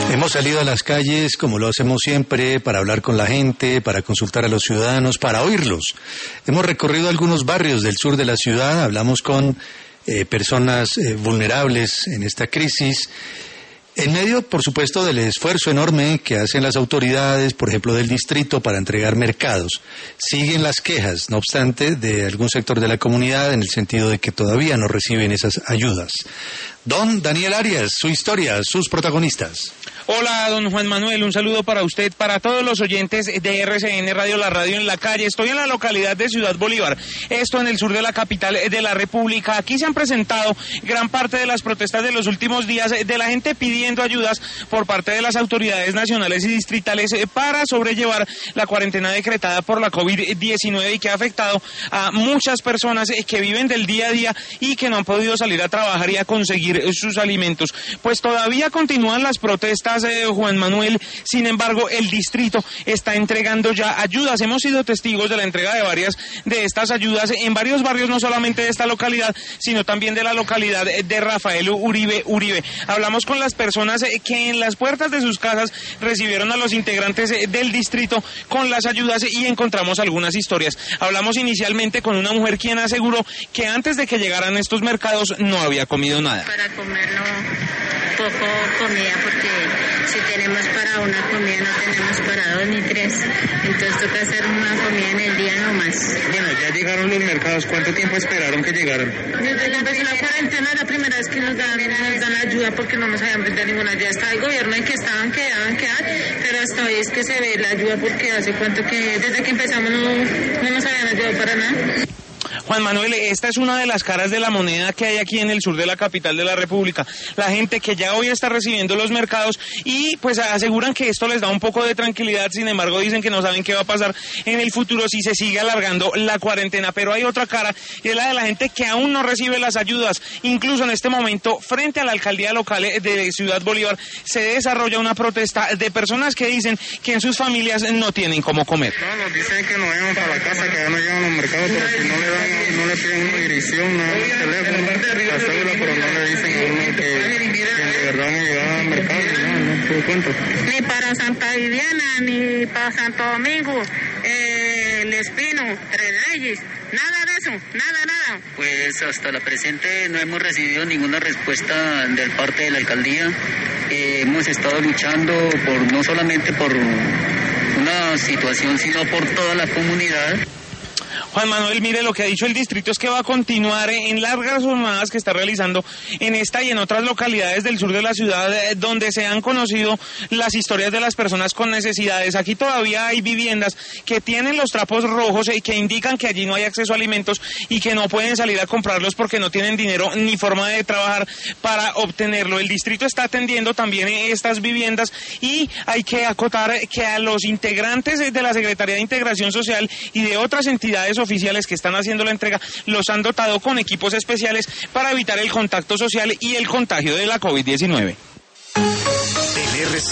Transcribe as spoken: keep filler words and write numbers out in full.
Hemos salido a las calles, como lo hacemos siempre, para hablar con la gente, para consultar a los ciudadanos, para oírlos. Hemos recorrido algunos barrios del sur de la ciudad, hablamos con eh, personas eh, vulnerables en esta crisis, en medio, por supuesto, del esfuerzo enorme que hacen las autoridades, por ejemplo, del distrito, para entregar mercados. Siguen las quejas, no obstante, de algún sector de la comunidad, en el sentido de que todavía no reciben esas ayudas. Don Daniel Arias, su historia, sus protagonistas. Hola, don Juan Manuel, un saludo para usted, para todos los oyentes de R C N Radio, la radio en la calle. Estoy en la localidad de Ciudad Bolívar, esto en el sur de la capital de la República. Aquí se han presentado gran parte de las protestas de los últimos días de la gente pidiendo ayudas por parte de las autoridades nacionales y distritales para sobrellevar la cuarentena decretada por la COVID diecinueve y que ha afectado a muchas personas que viven del día a día y que no han podido salir a trabajar y a conseguir sus alimentos. Pues todavía continúan las protestas, eh, Juan Manuel, sin embargo el distrito está entregando ya ayudas. Hemos sido testigos de la entrega de varias de estas ayudas en varios barrios, no solamente de esta localidad, sino también de la localidad de Rafael Uribe Uribe. Hablamos con las personas que en las puertas de sus casas recibieron a los integrantes del distrito con las ayudas y encontramos algunas historias. Hablamos inicialmente con una mujer quien aseguró que antes de que llegaran estos mercados no había comido nada. Para comer no, poco comida, porque si tenemos para una comida no tenemos para dos ni tres, entonces toca hacer una comida en el día nomás. Bueno, ya llegaron los mercados, ¿cuánto tiempo esperaron que llegaran? Desde que empezó la cuarentena, la primera vez que nos dan, nos dan ayuda porque no nos habían vendido ninguna ayuda. Está el gobierno en que estaban, quedaban, quedaban, pero hasta hoy es que se ve la ayuda porque hace cuánto que, desde que empezamos no, no nos habían ayudado para nada. Juan Manuel, esta es una de las caras de la moneda que hay aquí en el sur de la capital de la República. La gente que ya hoy está recibiendo los mercados y pues aseguran que esto les da un poco de tranquilidad, sin embargo dicen que no saben qué va a pasar en el futuro si se sigue alargando la cuarentena. Pero hay otra cara y es la de la gente que aún no recibe las ayudas. Incluso en este momento, frente a la alcaldía local de Ciudad Bolívar, se desarrolla una protesta de personas que dicen que en sus familias no tienen cómo comer. No, nos dicen que nos vayan para la casa, que ya no llegan los mercados, pero si no le dan no le piden una dirección, no teléfono, la cédula, pero no le dicen a uno que, que de verdad no llegaba al mercado, no, no te cuento. Ni para Santa Viviana, ni para Santo Domingo, eh, El Espino, Tres Reyes, nada de eso, nada, nada. Pues hasta la presente no hemos recibido ninguna respuesta del parte de la alcaldía. Eh, hemos estado luchando por no solamente por una situación, sino por toda la comunidad. Juan Manuel, mire, lo que ha dicho el distrito es que va a continuar en largas jornadas que está realizando en esta y en otras localidades del sur de la ciudad donde se han conocido las historias de las personas con necesidades. Aquí todavía hay viviendas que tienen los trapos rojos y que indican que allí no hay acceso a alimentos y que no pueden salir a comprarlos porque no tienen dinero ni forma de trabajar para obtenerlo. El distrito está atendiendo también estas viviendas y hay que acotar que a los integrantes de la Secretaría de Integración Social y de otras entidades oficiales que están haciendo la entrega los han dotado con equipos especiales para evitar el contacto social y el contagio de la COVID diecinueve.